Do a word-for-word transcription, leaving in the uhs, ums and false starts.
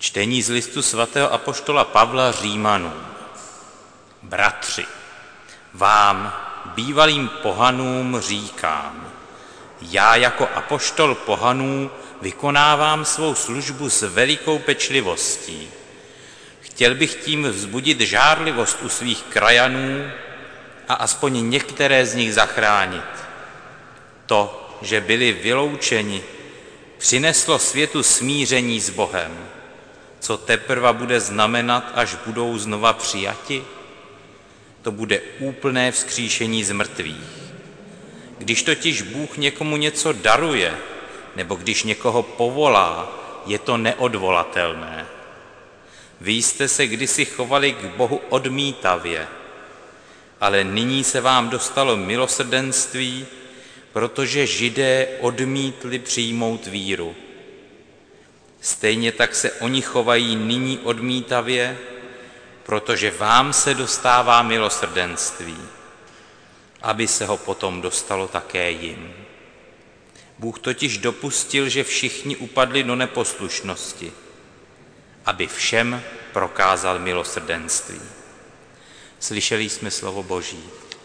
Čtení z listu svatého apoštola Pavla Římanům. Bratři, vám, bývalým pohanům, říkám, já jako apoštol pohanů vykonávám svou službu s velikou pečlivostí. Chtěl bych tím vzbudit žárlivost u svých krajanů a aspoň některé z nich zachránit. To, že byli vyloučeni, přineslo světu smíření s Bohem. Co teprve bude znamenat, až budou znova přijati? To bude úplné vzkříšení z mrtvých. Když totiž Bůh někomu něco daruje, nebo když někoho povolá, je to neodvolatelné. Vy jste se kdysi chovali k Bohu odmítavě, ale nyní se vám dostalo milosrdenství, protože Židé odmítli přijmout víru. Stejně tak se oni chovají nyní odmítavě, protože vám se dostává milosrdenství, aby se ho potom dostalo také jim. Bůh totiž dopustil, že všichni upadli do neposlušnosti, aby všem prokázal milosrdenství. Slyšeli jsme slovo Boží.